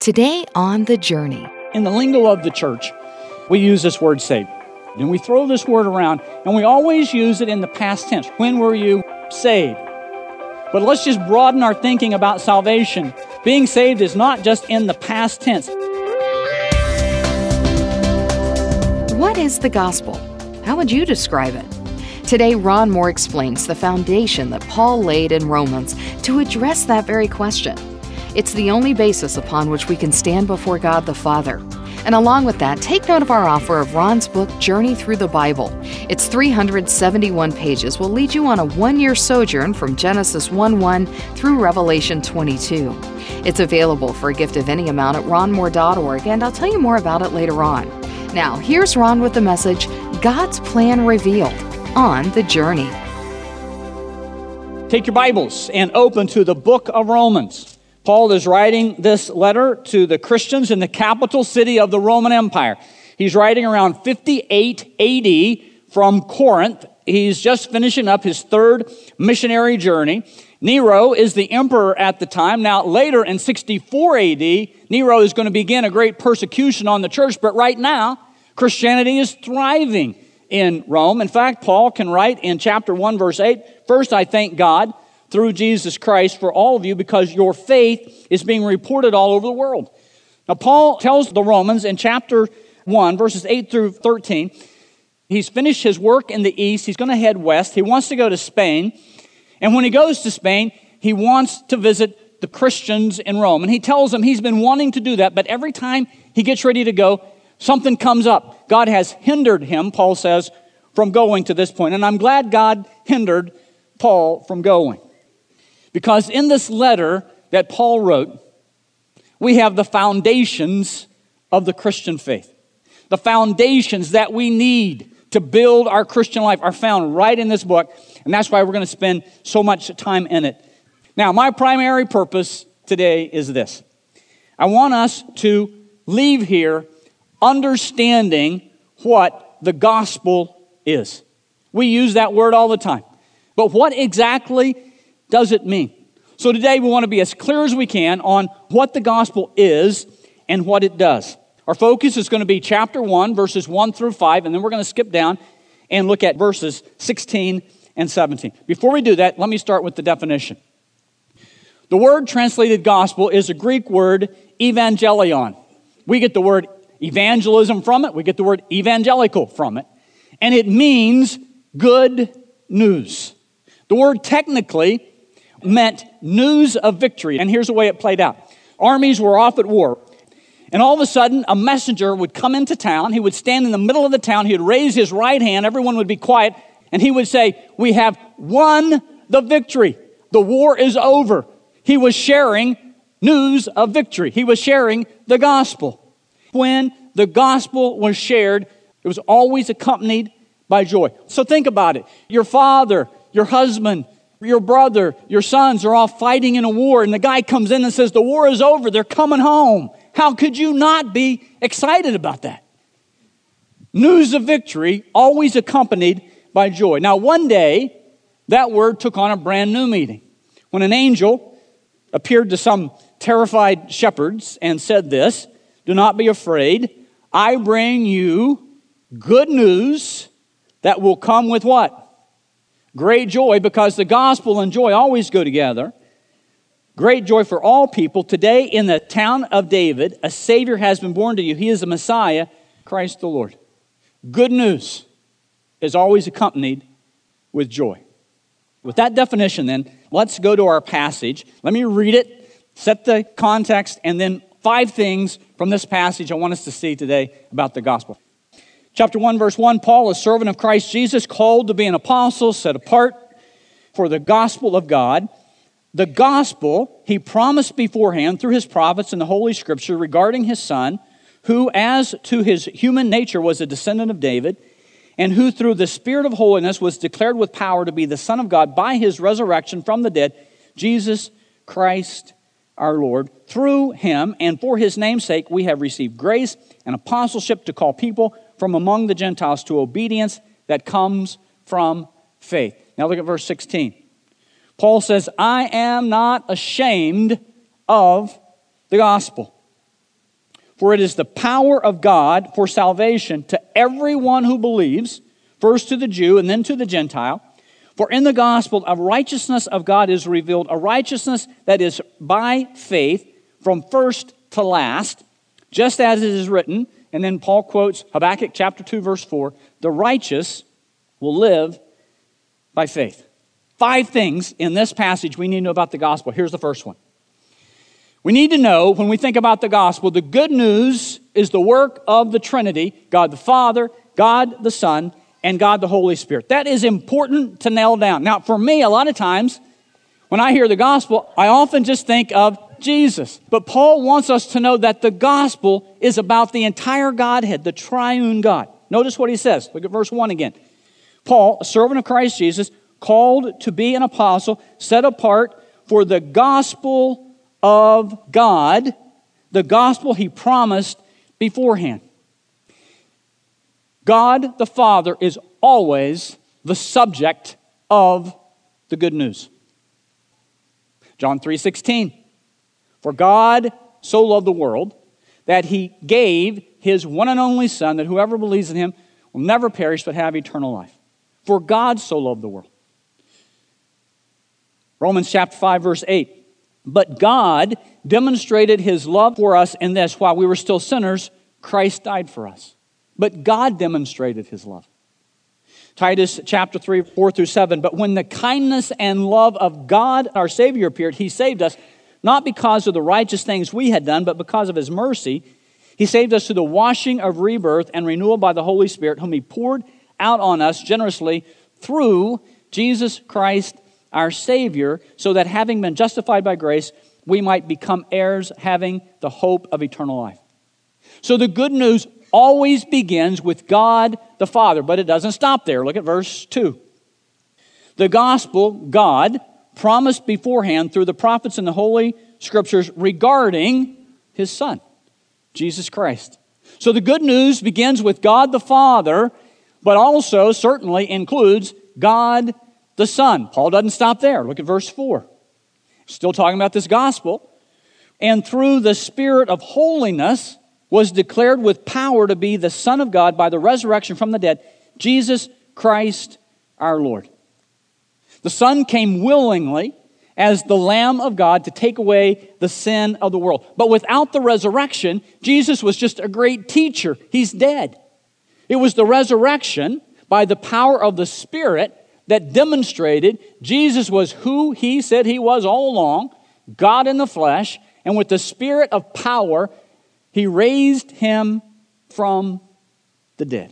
Today on The Journey. In the lingo of the church, we use this word saved. And we throw this word around, and we always use it in the past tense. When were you saved? But let's just broaden our thinking about salvation. Being saved is not just in the past tense. What is the gospel? How would you describe it? Today, Ron Moore explains the foundation that Paul laid in Romans to address that very question. It's the only basis upon which we can stand before God the Father. And along with that, take note of our offer of Ron's book, Journey Through the Bible. Its 371 pages will lead you on a one-year sojourn from Genesis 1:1 through Revelation 22. It's available for a gift of any amount at ronmoore.org, and I'll tell you more about it later on. Now, here's Ron with the message, God's Plan Revealed, on The Journey. Take your Bibles and open to the book of Romans. Paul is writing this letter to the Christians in the capital city of the Roman Empire. He's writing around 58 AD from Corinth. He's just finishing up his third missionary journey. Nero is the emperor at the time. Now, later in 64 AD, Nero is going to begin a great persecution on the church, but right now, Christianity is thriving in Rome. In fact, Paul can write in chapter 1, verse 8, "First, I thank God through Jesus Christ for all of you because your faith is being reported all over the world." Now, Paul tells the Romans in chapter 1, verses 8 through 13, he's finished his work in the east. He's going to head west. He wants to go to Spain. And when he goes to Spain, he wants to visit the Christians in Rome. And he tells them he's been wanting to do that, but every time he gets ready to go, something comes up. God has hindered him, Paul says, from going to this point. And I'm glad God hindered Paul from going. Because in this letter that Paul wrote, we have the foundations of the Christian faith. The foundations that we need to build our Christian life are found right in this book, and that's why we're going to spend so much time in it. Now, my primary purpose today is this. I want us to leave here understanding what the gospel is. We use that word all the time. But what exactly does it mean? So today we want to be as clear as we can on what the gospel is and what it does. Our focus is going to be chapter 1, verses 1 through 5, and then we're going to skip down and look at verses 16 and 17. Before we do that, let me start with the definition. The word translated gospel is a Greek word, evangelion. We get the word evangelism from it. We get the word evangelical from it. And it means good news. The word technically meant news of victory. And here's the way it played out. Armies were off at war. And all of a sudden, a messenger would come into town. He would stand in the middle of the town. He would raise his right hand. Everyone would be quiet. And he would say, "We have won the victory. The war is over." He was sharing news of victory. He was sharing the gospel. When the gospel was shared, it was always accompanied by joy. So think about it. Your father, your husband, your brother, your sons are all fighting in a war, and the guy comes in and says, "The war is over. They're coming home." How could you not be excited about that? News of victory always accompanied by joy. Now, one day, that word took on a brand new meaning. When an angel appeared to some terrified shepherds and said this, "Do not be afraid. I bring you good news that will come with" what? Great joy, because the gospel and joy always go together. Great joy for all people. Today in the town of David, a Savior has been born to you. He is the Messiah, Christ the Lord. Good news is always accompanied with joy. With that definition then, let's go to our passage. Let me read it, set the context, and then 5 things from this passage I want us to see today about the gospel. Chapter 1, verse 1, Paul, a servant of Christ Jesus, called to be an apostle, set apart for the gospel of God. The gospel he promised beforehand through his prophets in the Holy Scripture regarding his Son, who as to his human nature was a descendant of David, and who through the Spirit of holiness was declared with power to be the Son of God by his resurrection from the dead, Jesus Christ our Lord. Through him and for his name's sake we have received grace and apostleship to call people from among the Gentiles to obedience that comes from faith. Now look at verse 16. Paul says, I am not ashamed of the gospel. For it is the power of God for salvation to everyone who believes, first to the Jew and then to the Gentile. For in the gospel a righteousness of God is revealed, a righteousness that is by faith from first to last, just as it is written. And then Paul quotes Habakkuk chapter 2, verse 4, the righteous will live by faith. 5 things in this passage we need to know about the gospel. Here's the first one. We need to know, when we think about the gospel, the good news is the work of the Trinity, God the Father, God the Son, and God the Holy Spirit. That is important to nail down. Now, for me, a lot of times, when I hear the gospel, I often just think of Jesus. But Paul wants us to know that the gospel is about the entire Godhead, the triune God. Notice what he says. Look at verse 1 again. Paul, a servant of Christ Jesus, called to be an apostle, set apart for the gospel of God, the gospel he promised beforehand. God the Father is always the subject of the good news. John 3:16. For God so loved the world that he gave his one and only Son, that whoever believes in him will never perish but have eternal life. For God so loved the world. Romans chapter 5, verse 8. But God demonstrated his love for us in this: while we were still sinners, Christ died for us. But God demonstrated his love. Titus chapter 3, 4 through 7. But when the kindness and love of God, our Savior, appeared, he saved us, not because of the righteous things we had done, but because of his mercy. He saved us through the washing of rebirth and renewal by the Holy Spirit, whom he poured out on us generously through Jesus Christ our Savior, so that having been justified by grace, we might become heirs, having the hope of eternal life. So the good news always begins with God the Father, but it doesn't stop there. Look at verse 2. The gospel, God promised beforehand through the prophets and the Holy Scriptures regarding his Son, Jesus Christ. So the good news begins with God the Father, but also certainly includes God the Son. Paul doesn't stop there. Look at verse 4. Still talking about this gospel. And through the Spirit of holiness was declared with power to be the Son of God by the resurrection from the dead, Jesus Christ our Lord. The Son came willingly as the Lamb of God to take away the sin of the world. But without the resurrection, Jesus was just a great teacher. He's dead. It was the resurrection by the power of the Spirit that demonstrated Jesus was who he said he was all along, God in the flesh, and with the Spirit of power, he raised him from the dead.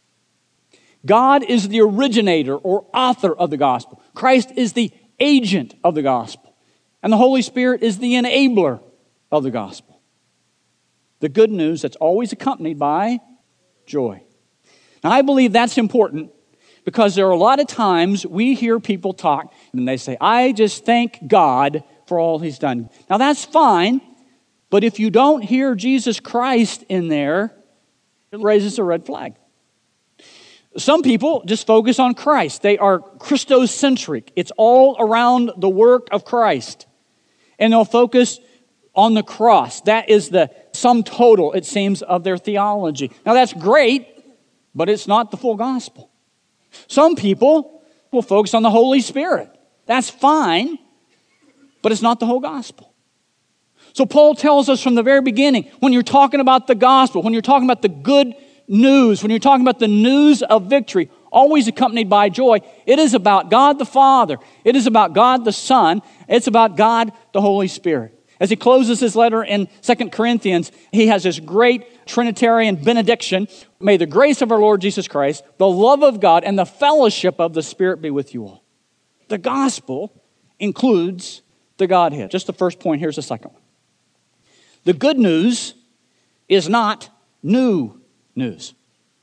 God is the originator or author of the gospel. Christ is the agent of the gospel. And the Holy Spirit is the enabler of the gospel. The good news that's always accompanied by joy. Now, I believe that's important, because there are a lot of times we hear people talk and they say, I just thank God for all he's done. Now that's fine, but if you don't hear Jesus Christ in there, it raises a red flag. Some people just focus on Christ. They are Christocentric. It's all around the work of Christ. And they'll focus on the cross. That is the sum total, it seems, of their theology. Now that's great, but it's not the full gospel. Some people will focus on the Holy Spirit. That's fine, but it's not the whole gospel. So Paul tells us from the very beginning, when you're talking about the gospel, when you're talking about the good news, when you're talking about the news of victory, always accompanied by joy, it is about God the Father. It is about God the Son. It's about God the Holy Spirit. As he closes his letter in 2 Corinthians, he has this great Trinitarian benediction. May the grace of our Lord Jesus Christ, the love of God, and the fellowship of the Spirit be with you all. The gospel includes the Godhead. Just the first point, here's the second one. The good news is not new news.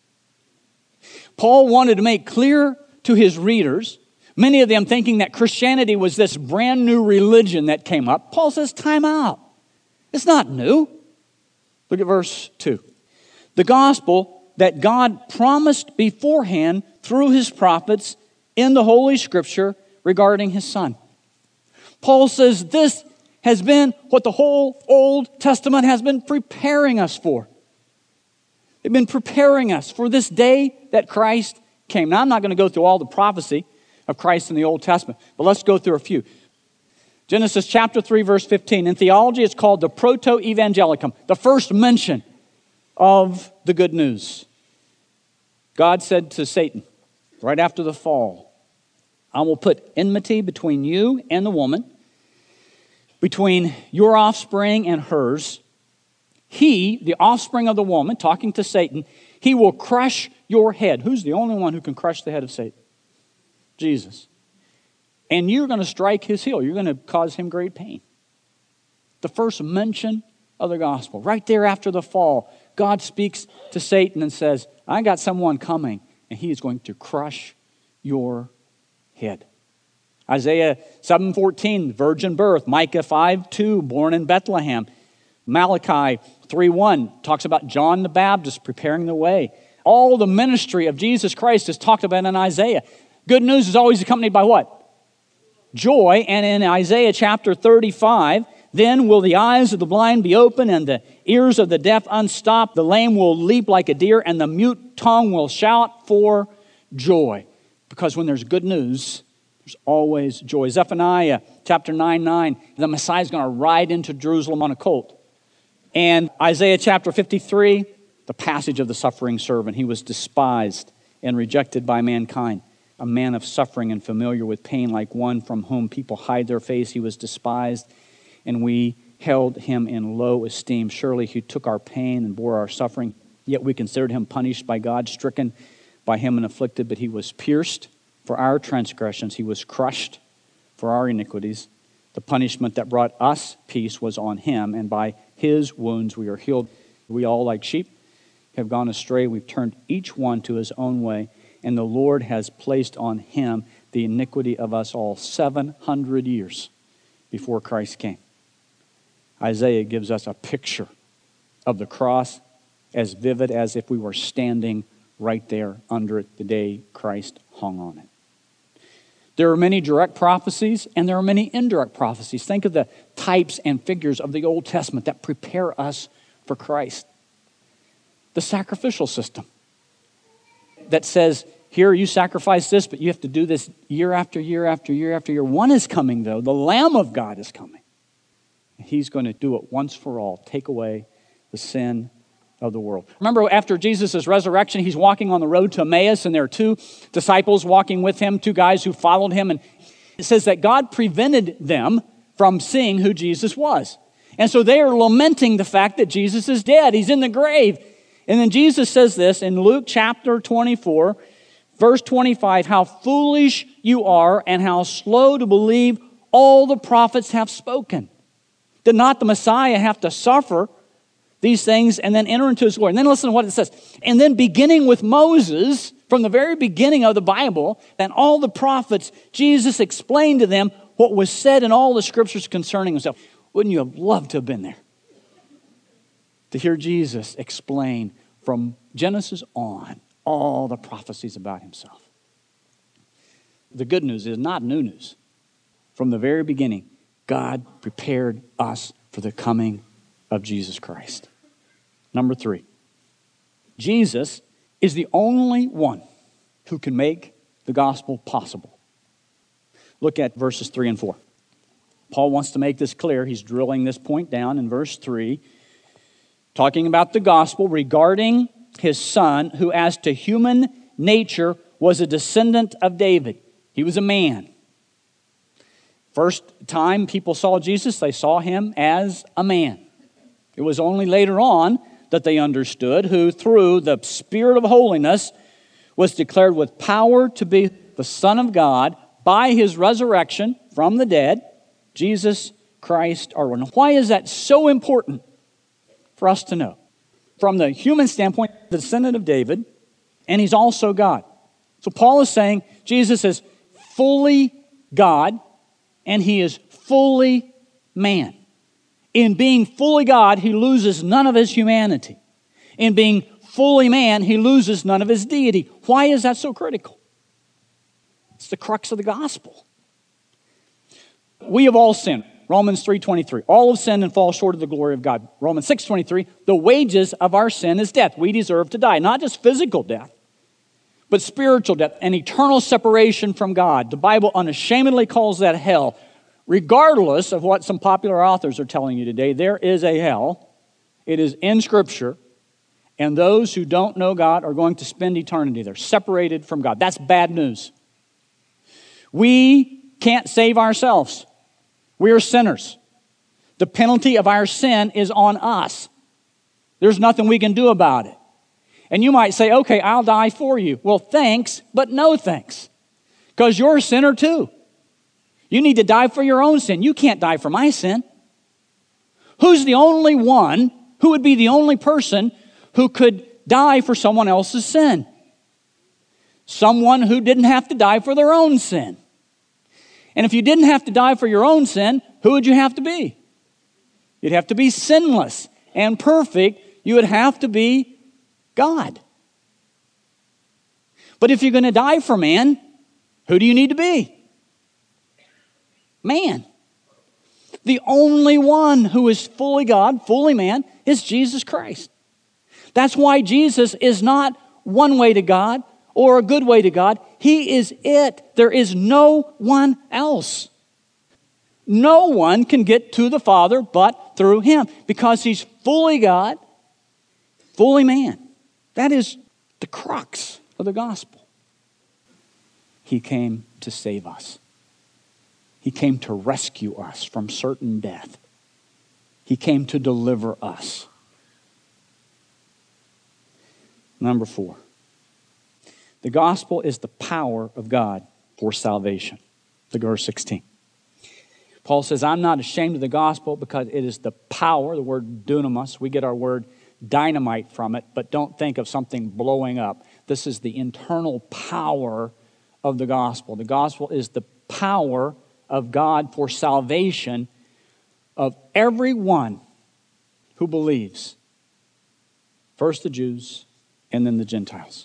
Paul wanted to make clear to his readers, many of them thinking that Christianity was this brand new religion that came up. Paul says, time out. It's not new. Look at verse 2. The gospel that God promised beforehand through his prophets in the Holy Scripture regarding his Son. Paul says this has been what the whole Old Testament has been preparing us for. They've been preparing us for this day that Christ came. Now, I'm not going to go through all the prophecy of Christ in the Old Testament, but let's go through a few. Genesis chapter 3, verse 15. In theology, it's called the proto-evangelicum, the first mention of the good news. God said to Satan, right after the fall, I will put enmity between you and the woman, between your offspring and hers. He, the offspring of the woman, talking to Satan, he will crush your head. Who's the only one who can crush the head of Satan? Jesus. And you're going to strike his heel. You're going to cause him great pain. The first mention of the gospel. Right there after the fall, God speaks to Satan and says, I got someone coming, and he is going to crush your head. Isaiah 7:14, virgin birth. Micah 5:2, born in Bethlehem. Malachi 3:1 talks about John the Baptist preparing the way. All the ministry of Jesus Christ is talked about in Isaiah. Good news is always accompanied by what? Joy. And in Isaiah chapter 35, then will the eyes of the blind be open and the ears of the deaf unstopped. The lame will leap like a deer and the mute tongue will shout for joy. Because when there's good news, there's always joy. Zephaniah chapter 9:9, the Messiah is going to ride into Jerusalem on a colt. And Isaiah chapter 53, the passage of the suffering servant. He was despised and rejected by mankind. A man of suffering and familiar with pain, like one from whom people hide their face. He was despised, and we held him in low esteem. Surely he took our pain and bore our suffering. Yet we considered him punished by God, stricken by him and afflicted. But he was pierced for our transgressions. He was crushed for our iniquities. The punishment that brought us peace was on him, and by his wounds we are healed. We all, like sheep, have gone astray. We've turned each one to his own way, and the Lord has placed on him the iniquity of us all. 700 years before Christ came. Isaiah gives us a picture of the cross as vivid as if we were standing right there under it the day Christ hung on it. There are many direct prophecies and there are many indirect prophecies. Think of the types and figures of the Old Testament that prepare us for Christ. The sacrificial system that says, here you sacrifice this, but you have to do this year after year after year after year. One is coming, though. The Lamb of God is coming. He's going to do it once for all, take away the sin of the world. Remember, after Jesus' resurrection, he's walking on the road to Emmaus, and there are two disciples walking with him, two guys who followed him. And it says that God prevented them from seeing who Jesus was. And so they are lamenting the fact that Jesus is dead. He's in the grave. And then Jesus says this in Luke chapter 24, verse 25, how foolish you are and how slow to believe all the prophets have spoken. Did not the Messiah have to suffer these things and then enter into his glory? And then listen to what it says. And then beginning with Moses, from the very beginning of the Bible, and all the prophets, Jesus explained to them what was said in all the scriptures concerning himself. Wouldn't you have loved to have been there? To hear Jesus explain from Genesis on all the prophecies about himself. The good news is not new news. From the very beginning, God prepared us for the coming of Jesus Christ. Number 3, Jesus is the only one who can make the gospel possible. Look at verses 3 and 4. Paul wants to make this clear. He's drilling this point down in verse 3, talking about the gospel regarding his son, who as to human nature was a descendant of David. He was a man. First time people saw Jesus, they saw him as a man. It was only later on that they understood who, through the Spirit of holiness, was declared with power to be the Son of God by his resurrection from the dead, Jesus Christ our Lord. Now, why is that so important for us to know? From the human standpoint, the descendant of David, and he's also God. So Paul is saying Jesus is fully God and he is fully man. In being fully God, he loses none of his humanity. In being fully man, he loses none of his deity. Why is that so critical? It's the crux of the gospel. We have all sinned. Romans 3:23, all have sinned and fall short of the glory of God. Romans 6:23, the wages of our sin is death. We deserve to die, not just physical death, but spiritual death and eternal separation from God. The Bible unashamedly calls that hell. Regardless of what some popular authors are telling you today, there is a hell. It is in Scripture, and those who don't know God are going to spend eternity there, separated from God. That's bad news. We can't save ourselves. We are sinners. The penalty of our sin is on us. There's nothing we can do about it. And you might say, okay, I'll die for you. Well, thanks, but no thanks, because you're a sinner too. You need to die for your own sin. You can't die for my sin. Who's the only one, who would be the only person who could die for someone else's sin? Someone who didn't have to die for their own sin. And if you didn't have to die for your own sin, who would you have to be? You'd have to be sinless and perfect. You would have to be God. But if you're going to die for man, who do you need to be? Man. The only one who is fully God, fully man, is Jesus Christ. That's why Jesus is not one way to God or a good way to God. He is it. There is no one else. No one can get to the Father but through Him, because He's fully God, fully man. That is the crux of the gospel. He came to save us. He came to rescue us from certain death. He came to deliver us. Number 4. The gospel is the power of God for salvation. Look at verse 16. Paul says, I'm not ashamed of the gospel because it is the power, the word dunamis. We get our word dynamite from it, but don't think of something blowing up. This is the internal power of the gospel. The gospel is the power of God for salvation of everyone who believes. First the Jews and then the Gentiles.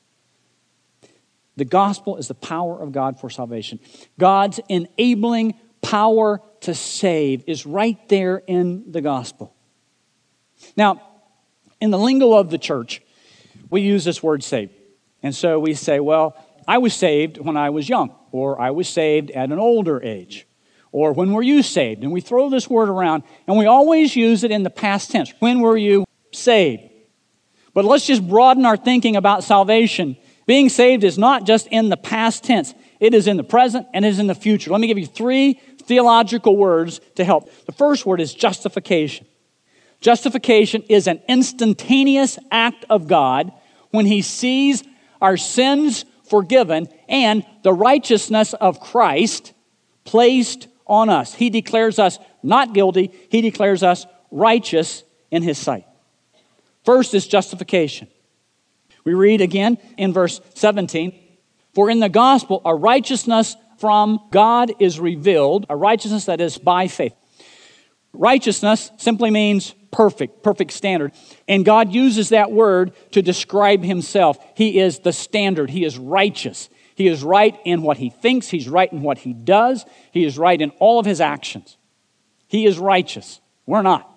The gospel is the power of God for salvation. God's enabling power to save is right there in the gospel. Now, in the lingo of the church, we use this word saved. And so we say, well, I was saved when I was young, or I was saved at an older age, or when were you saved? And we throw this word around, and we always use it in the past tense. When were you saved? But let's just broaden our thinking about salvation. Being saved is not just in the past tense. It is in the present and it is in the future. Let me give you 3 theological words to help. The first word is justification. Justification is an instantaneous act of God when He sees our sins forgiven and the righteousness of Christ placed on us. He declares us not guilty. He declares us righteous in His sight. First is justification. We read again in verse 17, for in the gospel a righteousness from God is revealed, a righteousness that is by faith. Righteousness simply means perfect standard. And God uses that word to describe Himself. He is the standard. He is righteous. He is right in what He thinks. He's right in what He does. He is right in all of His actions. He is righteous. We're not.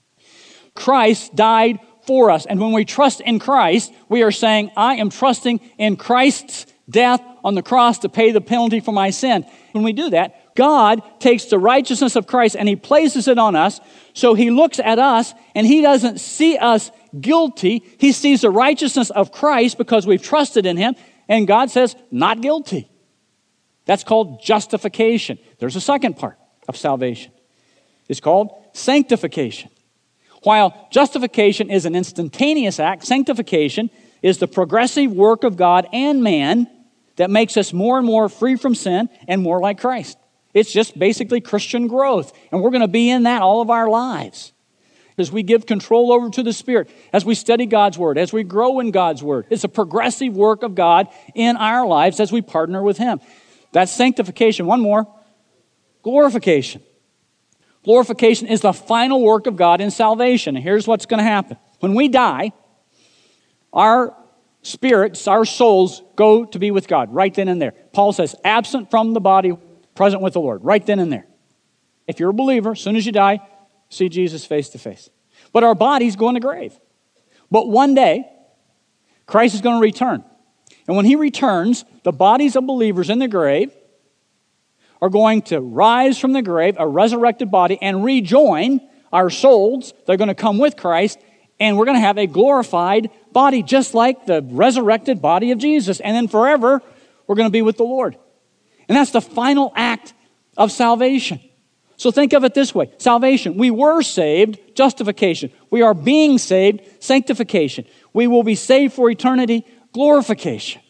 Christ died for us. And when we trust in Christ, we are saying, I am trusting in Christ's death on the cross to pay the penalty for my sin. When we do that, God takes the righteousness of Christ and He places it on us. So He looks at us and He doesn't see us guilty. He sees the righteousness of Christ because we've trusted in Him. And God says, not guilty. That's called justification. There's a second part of salvation. It's called sanctification. While justification is an instantaneous act, sanctification is the progressive work of God and man that makes us more and more free from sin and more like Christ. It's just basically Christian growth. And we're going to be in that all of our lives. As we give control over to the Spirit, as we study God's Word, as we grow in God's Word. It's a progressive work of God in our lives as we partner with Him. That's sanctification. One more, glorification. Glorification is the final work of God in salvation. And here's what's going to happen. When we die, our spirits, our souls go to be with God right then and there. Paul says, absent from the body, present with the Lord, right then and there. if you're a believer, as soon as you die, see Jesus face to face. But our bodies go in the grave. But one day, Christ is going to return. And when he returns, the bodies of believers in the grave are going to rise from the grave, a resurrected body, and rejoin our souls. They're going to come with Christ, and we're going to have a glorified body, just like the resurrected body of Jesus. And then forever, we're going to be with the Lord. And that's the final act of salvation. So think of it this way. Salvation, we were saved, justification. We are being saved, sanctification. We will be saved for eternity, glorification.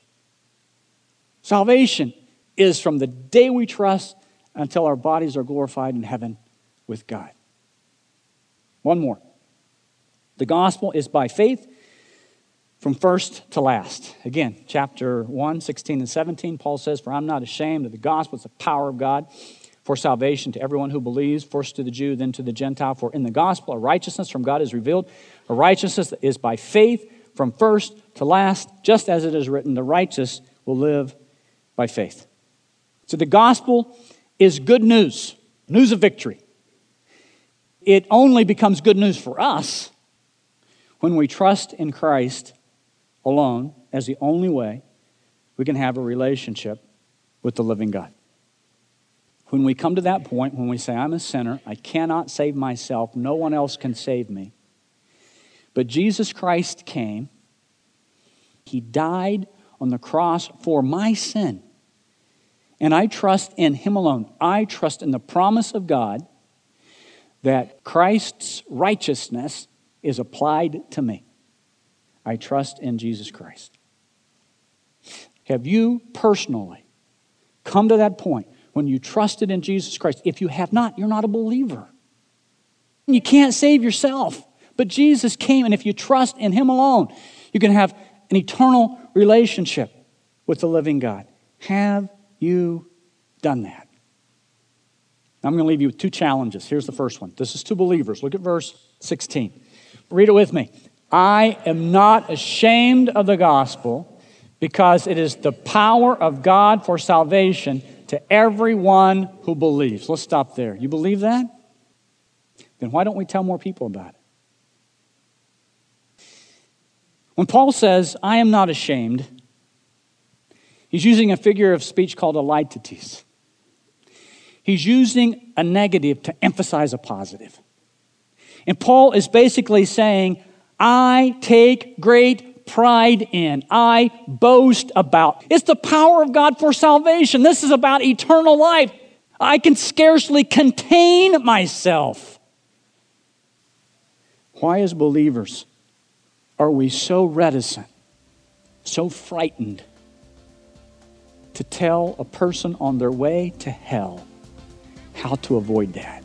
Salvation is from the day we trust until our bodies are glorified in heaven with God. One more. The gospel is by faith from first to last. Again, chapter 1, 16 and 17, Paul says, "For I'm not ashamed of the gospel. It's the power of God for salvation to everyone who believes, first to the Jew, then to the Gentile. For in the gospel, a righteousness from God is revealed. A righteousness that is by faith from first to last, just as it is written, the righteous will live by faith." So the gospel is good news, news of victory. It only becomes good news for us when we trust in Christ alone as the only way we can have a relationship with the living God. When we come to that point, when we say, I'm a sinner, I cannot save myself, no one else can save me. But Jesus Christ came, he died on the cross for my sin. And I trust in him alone. I trust in the promise of God that Christ's righteousness is applied to me. I trust in Jesus Christ. Have you personally come to that point when you trusted in Jesus Christ? If you have not, you're not a believer. You can't save yourself. But Jesus came, and if you trust in him alone, you can have an eternal relationship with the living God. Have you done that? I'm going to leave you with two challenges. Here's the first one. This is to believers. Look at verse 16. Read it with me. I am not ashamed of the gospel because it is the power of God for salvation to everyone who believes. Let's stop there. You believe that? Then why don't we tell more people about it? When Paul says, I am not ashamed, he's using a figure of speech called a leitates. He's using a negative to emphasize a positive. And Paul is basically saying, I take great pride in, I boast about. It's the power of God for salvation. This is about eternal life. I can scarcely contain myself. Why, as believers, are we so reticent, so frightened to tell a person on their way to hell how to avoid that?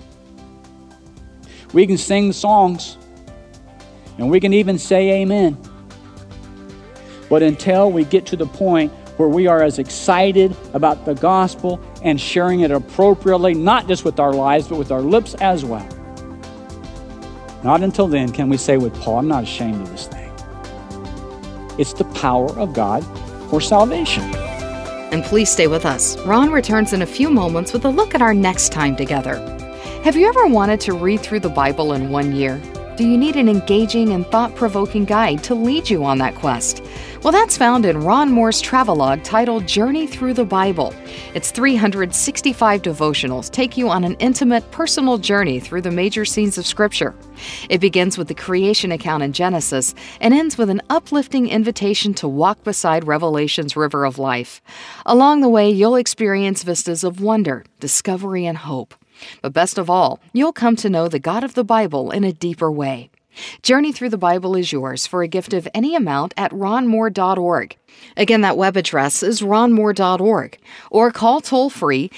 We can sing the songs, and we can even say amen. But until we get to the point where we are as excited about the gospel and sharing it appropriately, not just with our lives, but with our lips as well, not until then can we say with Paul, I'm not ashamed of this thing. It's the power of God for salvation. And please stay with us. Ron returns in a few moments with a look at our next time together. Have you ever wanted to read through the Bible in 1 year? Do you need an engaging and thought-provoking guide to lead you on that quest? Well, that's found in Ron Moore's travelogue titled Journey Through the Bible. Its 365 devotionals take you on an intimate, personal journey through the major scenes of Scripture. It begins with the creation account in Genesis and ends with an uplifting invitation to walk beside Revelation's river of life. Along the way, you'll experience vistas of wonder, discovery, and hope. But best of all, you'll come to know the God of the Bible in a deeper way. Journey Through the Bible is yours for a gift of any amount at ronmoore.org. Again, that web address is ronmoore.org. Or call toll-free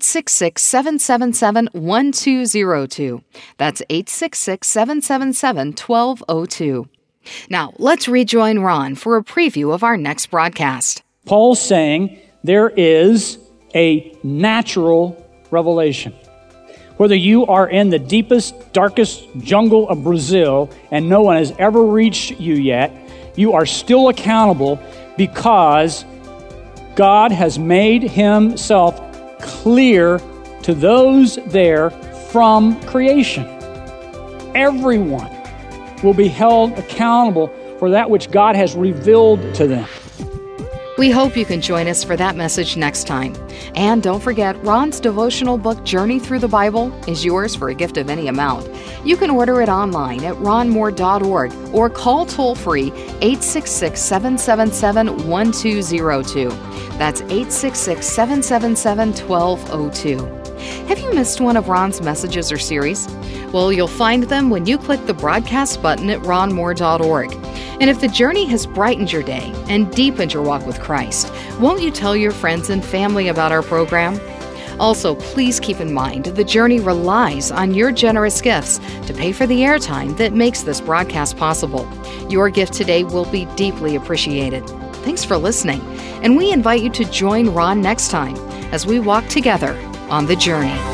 866-777-1202. That's 866-777-1202. Now, let's rejoin Ron for a preview of our next broadcast. Paul's saying there is a natural revelation. Whether you are in the deepest, darkest jungle of Brazil and no one has ever reached you yet, you are still accountable because God has made himself clear to those there from creation. Everyone will be held accountable for that which God has revealed to them. We hope you can join us for that message next time. And don't forget, Ron's devotional book, Journey Through the Bible, is yours for a gift of any amount. You can order it online at ronmoore.org or call toll-free 866-777-1202. That's 866-777-1202. Have you missed one of Ron's messages or series? Well, you'll find them when you click the broadcast button at ronmoore.org. And if the journey has brightened your day and deepened your walk with Christ, won't you tell your friends and family about our program? Also, please keep in mind the journey relies on your generous gifts to pay for the airtime that makes this broadcast possible. Your gift today will be deeply appreciated. Thanks for listening, and we invite you to join Ron next time as we walk together on the journey.